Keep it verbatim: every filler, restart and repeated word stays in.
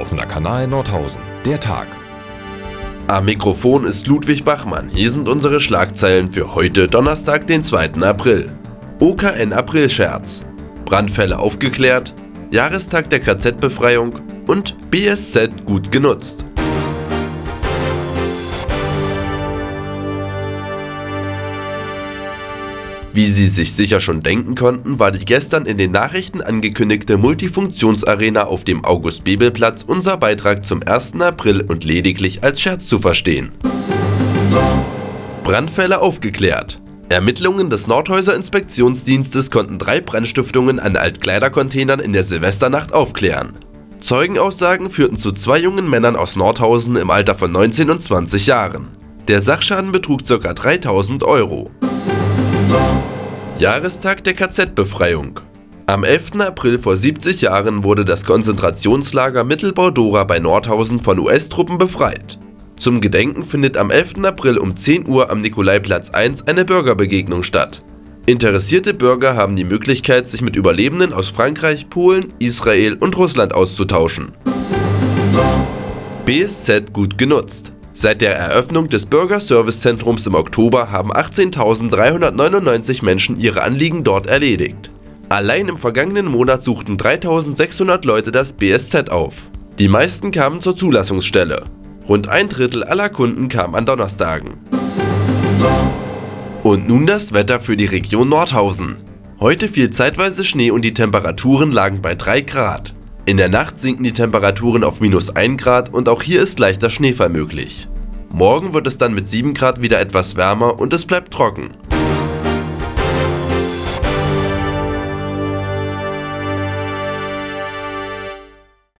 Offener Kanal Nordhausen, der Tag. Am Mikrofon ist Ludwig Bachmann. Hier sind unsere Schlagzeilen für heute, Donnerstag, den zweiten April. O K N-Aprilscherz. Brandfälle aufgeklärt, Jahrestag der K Z-Befreiung und B S Z gut genutzt. Wie Sie sich sicher schon denken konnten, war die gestern in den Nachrichten angekündigte Multifunktionsarena auf dem August-Bebel-Platz unser Beitrag zum ersten April und lediglich als Scherz zu verstehen. Brandfälle aufgeklärt. Ermittlungen des Nordhäuser Inspektionsdienstes konnten drei Brandstiftungen an Altkleidercontainern in der Silvesternacht aufklären. Zeugenaussagen führten zu zwei jungen Männern aus Nordhausen im Alter von neunzehn und zwanzig Jahren. Der Sachschaden betrug ca. dreitausend Euro. Jahrestag der K Z-Befreiung. Am elften April vor siebzig Jahren wurde das Konzentrationslager Mittelbau-Dora bei Nordhausen von U S-Truppen befreit. Zum Gedenken findet am elften April um zehn Uhr am Nikolaiplatz eins eine Bürgerbegegnung statt. Interessierte Bürger haben die Möglichkeit, sich mit Überlebenden aus Frankreich, Polen, Israel und Russland auszutauschen. B S Z gut genutzt. Seit der Eröffnung des Bürgerservicezentrums im Oktober haben achtzehntausenddreihundertneunundneunzig Menschen ihre Anliegen dort erledigt. Allein im vergangenen Monat suchten dreitausendsechshundert Leute das B S Z auf. Die meisten kamen zur Zulassungsstelle. Rund ein Drittel aller Kunden kam an Donnerstagen. Und nun das Wetter für die Region Nordhausen. Heute fiel zeitweise Schnee und die Temperaturen lagen bei drei Grad. In der Nacht sinken die Temperaturen auf minus ein Grad und auch hier ist leichter Schneefall möglich. Morgen wird es dann mit sieben Grad wieder etwas wärmer und es bleibt trocken.